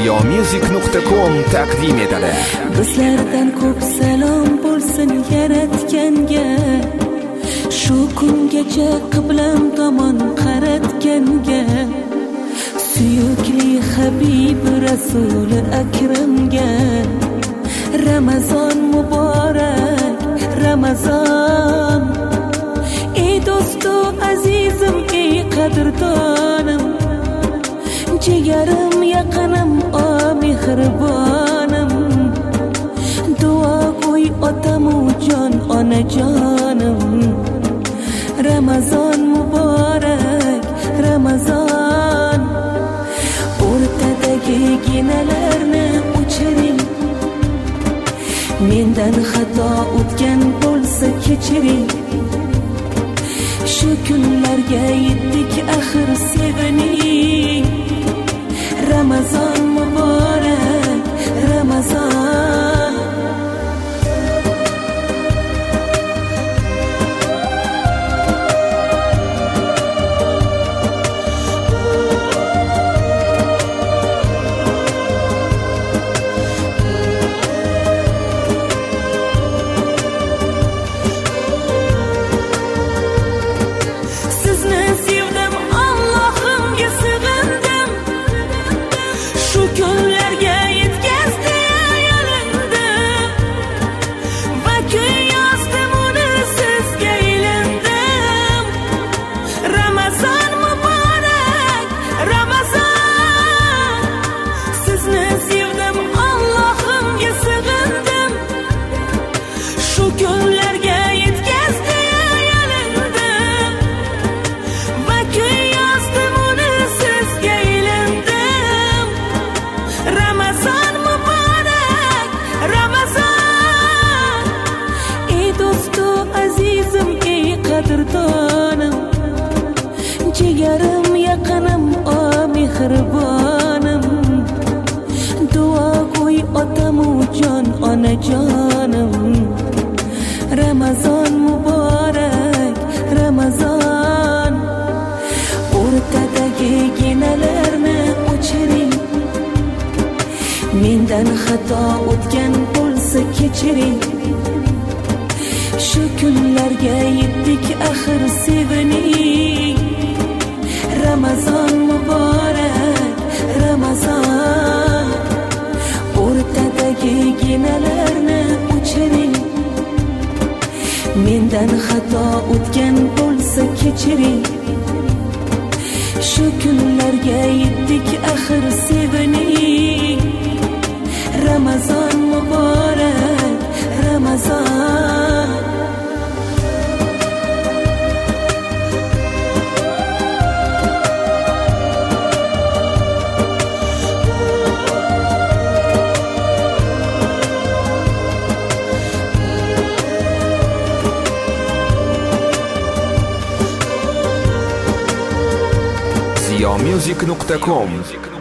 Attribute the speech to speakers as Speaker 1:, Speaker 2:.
Speaker 1: ziyomusic.com taqdim etadi.
Speaker 2: Bizlardan ko'p salom bo'lsin yaratganga, shu kungacha qiblam tomon qaratganga, suyukli Habib Rasuli akramga. Ramazon muborak, Ramazon. Ey do'stu azizim, ey qadrdonim, jigarim yaqinim, o mehribonim. Duo qo'y otamu jon, onajonim. Ramazon muborak, Ramazon. O'rtadagi ginalarni o'chiring, mendan xato o'tgan bo'lsa kechiring. Shu kunlarga yetdik, axir sevining. Ramazon muborak, Ramazon. Jigarim yaqinim, o mehribonim. Duo qo'y otamu jon, onajonim. Ramazon muborak, Ramazon. O'rtadagi ginalarni o'chiring, mendan xato o'tgan bo'lsa kechiring. Shu kunlarga yetdik, axir sevining. Ramazon muborak, Ramazon. O'rtadagi ginalarni o'chiring, mendan xato o'tgan bo'lsa kechiring. Shu kunlarga yetdik, axir sevining. Ramazon muborak, Ramazon.
Speaker 1: ziyomusic.com